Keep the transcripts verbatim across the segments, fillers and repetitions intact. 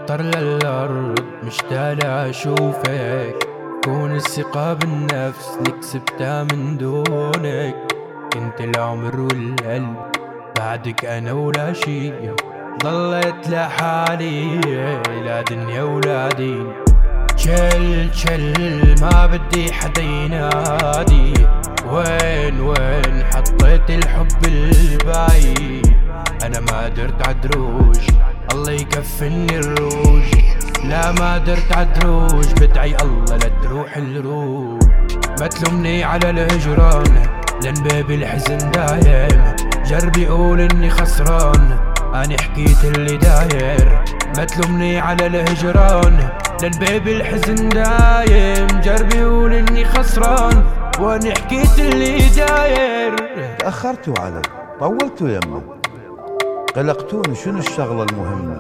مطر للأرض مشتاق أشوفك، كون الثقة بالنفس اللي كسبتها من دونك. كنت العمر والقلب بعدك أنا ولا شي، ضليت لحالي لا دنيا ولا دين. شل شل ما بدي حدا ينادي، وين وين حطيت الحب البعيد. أنا ما درت عدروج الله يكفني الروج، لا ما درت عدروج بدعي الله لا تروح الروح. ما تلومني على الهجران لان باب الحزن دايم، جربي قول اني خسران اني حكيت اللي داير. ما تلومني على الهجران لان باب الحزن دايم، جربي قول اني خسران واني حكيت اللي داير. تأخرتوا علي طولتوا يمه، قلقتوني شنو الشغلة المهمة.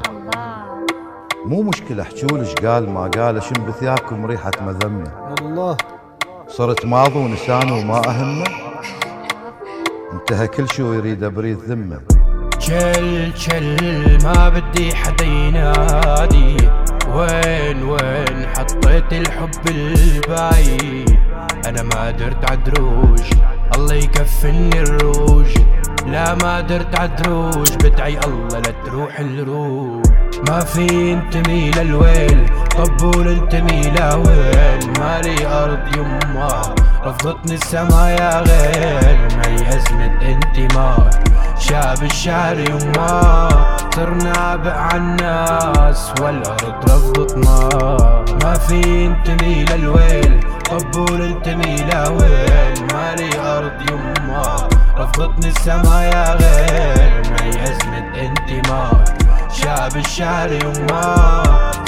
مو مشكلة احجولش قال ما قال، اشم بثيابكم ريحة مذمة. الله صرت ماضي ونساني وما اهمه، انتهى كل شي ويريد ابريد ذمه. شل شل ما بدي حدا ينادي، وين وين حطيت الحب البعيد. انا ما درت عدروج الله يكفني الروج، لا ما درت عدروج بدعي الله لا تروح الروح. ما في انتمي للويل طبول انتمي لويل، مالي ارض يما رفضتني السما يا غير. مي ازمة انتماء شاب الشعر يما، صرنا عبء عالناس والارض رفضتنا. ما في انتمي للويل طبول انتمي لويل، مالي ارض يما رفضتني السما يا غير. مي ازمة انتماء شاب الشعر يما.